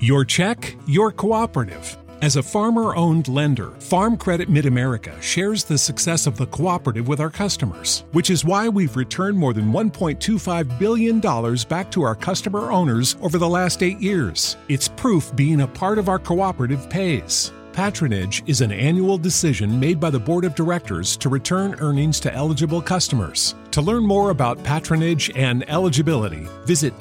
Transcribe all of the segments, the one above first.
Your check, your cooperative. As a farmer-owned lender, Farm Credit Mid-America shares the success of the cooperative with our customers, which is why we've returned more than $1.25 billion back to our customer owners over the last 8 years. It's proof being a part of our cooperative pays. Patronage is an annual decision made by the Board of Directors to return earnings to eligible customers. To learn more about patronage and eligibility, visit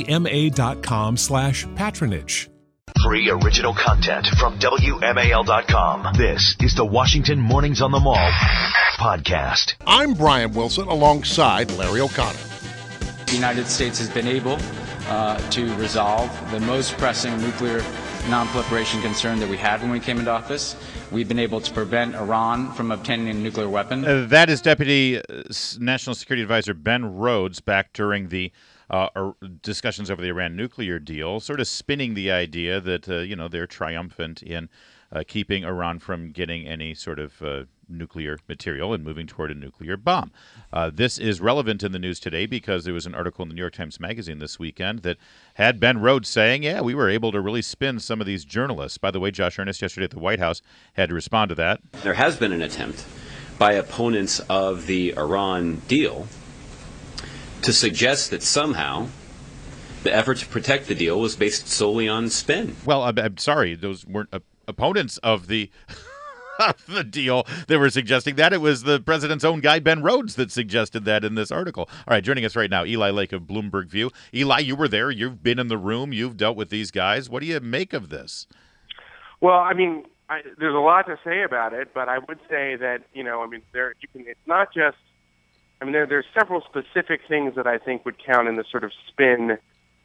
fcma.com/patronage. Free original content from WMAL.com. This is the Washington Mornings on the Mall podcast. I'm Brian Wilson alongside Larry O'Connor. The United States has been able to resolve the most pressing nuclear non-proliferation concern that we had when we came into office. We've been able to prevent Iran from obtaining a nuclear weapon. That is Deputy National Security Advisor Ben Rhodes back during the discussions over the Iran nuclear deal, sort of spinning the idea that, they're triumphant in keeping Iran from getting any sort of nuclear material and moving toward a nuclear bomb. This is relevant in the news today because there was an article in the New York Times Magazine this weekend that had Ben Rhodes saying, yeah, we were able to really spin some of these journalists. By the way, Josh Earnest yesterday at the White House had to respond to that. There has been an attempt by opponents of the Iran deal to suggest that somehow the effort to protect the deal was based solely on spin. Well, I'm sorry, those weren't opponents of the the deal that were suggesting that. It was the president's own guy, Ben Rhodes, that suggested that in this article. All right, joining us right now, Eli Lake of Bloomberg View. Eli, you were there. You've been in the room. You've dealt with these guys. What do you make of this? Well, I mean, there's a lot to say about it, but I would say that, it's not just, there's several specific things that I think would count in the sort of spin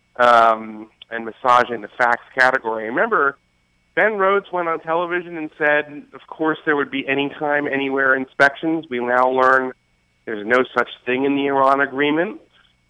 and massaging the facts category. Remember, Ben Rhodes went on television and said, of course, there would be anytime, anywhere inspections. We now learn there's no such thing in the Iran agreement.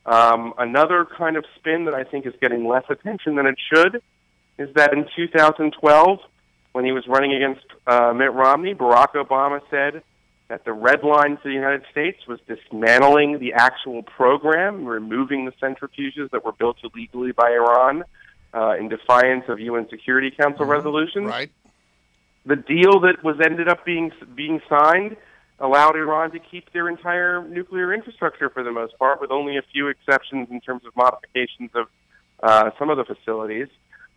Another kind of spin that I think is getting less attention than it should is that in 2012, when he was running against Mitt Romney, Barack Obama said that the red line for the United States was dismantling the actual program, removing the centrifuges that were built illegally by Iran in defiance of UN Security Council resolutions. Right. The deal that was ended up being signed allowed Iran to keep their entire nuclear infrastructure for the most part, with only a few exceptions in terms of modifications of some of the facilities.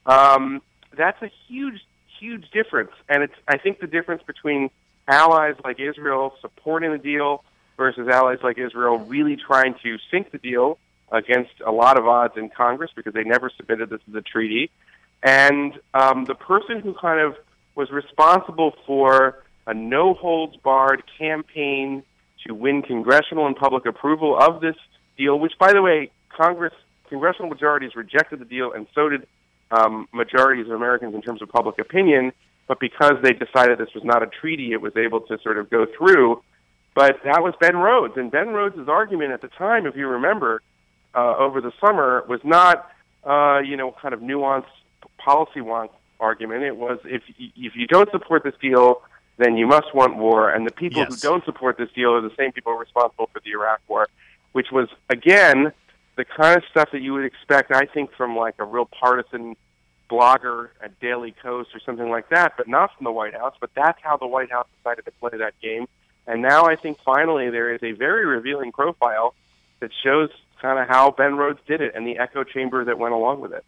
That's a huge, huge difference, and I think the difference between allies like Israel supporting the deal versus allies like Israel really trying to sink the deal against a lot of odds in Congress because they never submitted this as a treaty. And the person who kind of was responsible for a no-holds-barred campaign to win congressional and public approval of this deal, which, by the way, congressional majorities rejected the deal, and so did majorities of Americans in terms of public opinion, but because they decided this was not a treaty, it was able to sort of go through. But that was Ben Rhodes, and Ben Rhodes' argument at the time, if you remember, over the summer, was not, kind of nuanced policy wonk argument. It was, if you don't support this deal, then you must want war, and the people who don't support this deal are the same people responsible for the Iraq War, which was, again, the kind of stuff that you would expect, I think, from like a real partisan blogger at Daily Kos or something like that, but not from the White House. But that's how the White House decided to play that game. And now I think finally there is a very revealing profile that shows kind of how Ben Rhodes did it and the echo chamber that went along with it.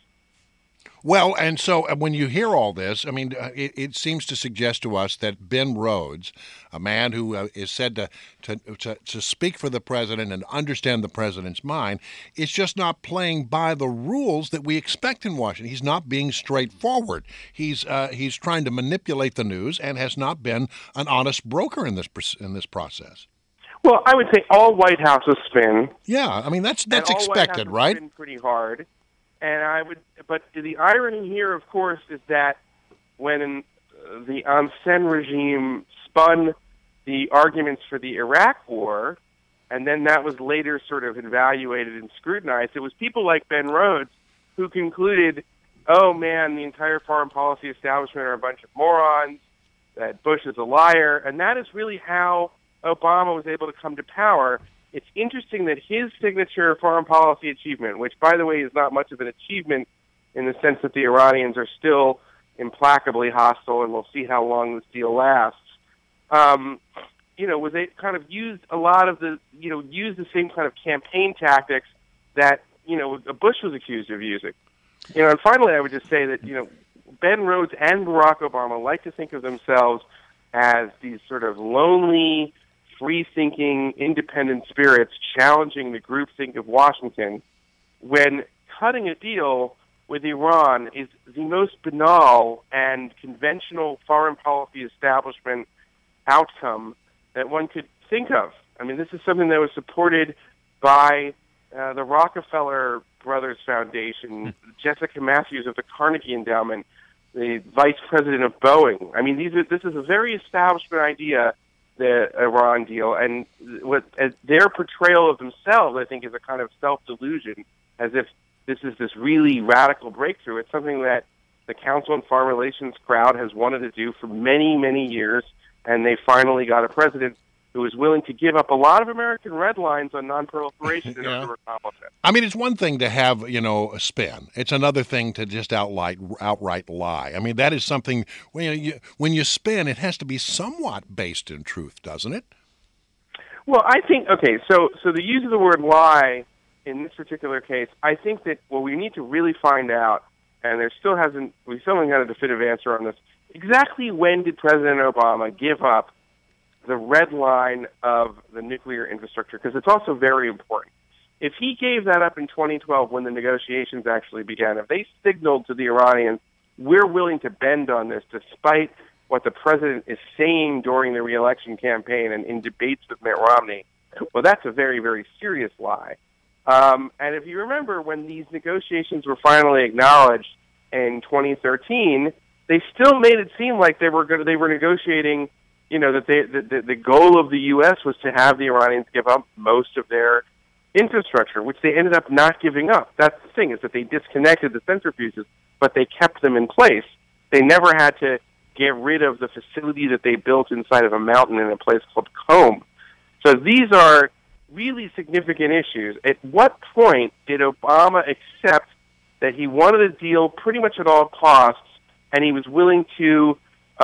Well, and so when you hear all this, it seems to suggest to us that Ben Rhodes, a man who is said to speak for the president and understand the president's mind, is just not playing by the rules that we expect in Washington. He's not being straightforward. He's trying to manipulate the news and has not been an honest broker in this process. Well, I would say all White Houses spin. Yeah, that's expected, right? Spin pretty hard. But the irony here, of course, is that when the Ansen regime spun the arguments for the Iraq War, and then that was later sort of evaluated and scrutinized, it was people like Ben Rhodes who concluded, oh man, the entire foreign policy establishment are a bunch of morons, that Bush is a liar, and that is really how Obama was able to come to power. It's interesting that his signature foreign policy achievement, which, by the way, is not much of an achievement in the sense that the Iranians are still implacably hostile, and we'll see how long this deal lasts. Was they kind of used a lot of used the same kind of campaign tactics that, Bush was accused of using. And finally, I would just say that, Ben Rhodes and Barack Obama like to think of themselves as these sort of lonely, free-thinking, independent spirits challenging the groupthink of Washington, when cutting a deal with Iran is the most banal and conventional foreign policy establishment outcome that one could think of. I mean, this is something that was supported by the Rockefeller Brothers Foundation, Jessica Matthews of the Carnegie Endowment, the vice president of Boeing. I mean, this is a very establishment idea, the Iran deal, and their portrayal of themselves, I think, is a kind of self-delusion, as if this is this really radical breakthrough. It's something that the Council on Foreign Relations crowd has wanted to do for many, many years, and they finally got a president who is willing to give up a lot of American red lines on nonproliferation in order to accomplish it. I mean, it's one thing to have, a spin. It's another thing to just outright lie. I mean, that is something, when you spin, it has to be somewhat based in truth, doesn't it? Well, I think, so the use of the word lie in this particular case, I think that what we need to really find out, and we still haven't got a definitive answer on this, exactly when did President Obama give up the red line of the nuclear infrastructure? Because it's also very important. If he gave that up in 2012 when the negotiations actually began, if they signaled to the Iranians, we're willing to bend on this despite what the president is saying during the re-election campaign and in debates with Mitt Romney, well, that's a very, very serious lie. And if you remember, when these negotiations were finally acknowledged in 2013, they still made it seem like they were negotiating, that the goal of the U.S. was to have the Iranians give up most of their infrastructure, which they ended up not giving up. That's the thing, is that they disconnected the centrifuges, but they kept them in place. They never had to get rid of the facility that they built inside of a mountain in a place called Qom. So these are really significant issues. At what point did Obama accept that he wanted a deal pretty much at all costs, and he was willing to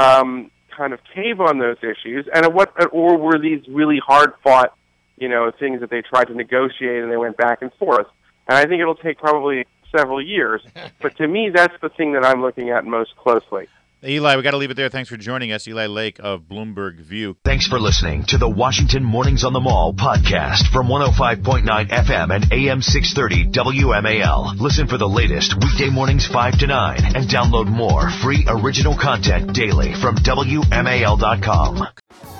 kind of cave on those issues? And or were these really hard-fought, things that they tried to negotiate and they went back and forth? And I think it'll take probably several years. But to me, that's the thing that I'm looking at most closely. Eli, we got to leave it there. Thanks for joining us. Eli Lake of Bloomberg View. Thanks for listening to the Washington Mornings on the Mall podcast from 105.9 FM and AM 630 WMAL. Listen for the latest weekday mornings 5 to 9 and download more free original content daily from WMAL.com.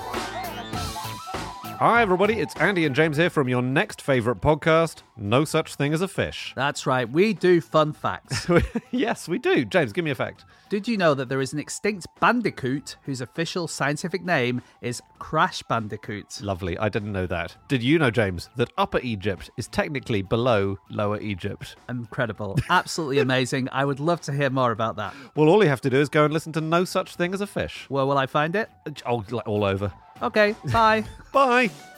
Hi, everybody. It's Andy and James here from your next favorite podcast, No Such Thing as a Fish. That's right. We do fun facts. Yes, we do. James, give me a fact. Did you know that there is an extinct bandicoot whose official scientific name is Crash Bandicoot? Lovely. I didn't know that. Did you know, James, that Upper Egypt is technically below Lower Egypt? Incredible. Absolutely amazing. I would love to hear more about that. Well, all you have to do is go and listen to No Such Thing as a Fish. Where will I find it? Oh, all over. Okay, bye. Bye.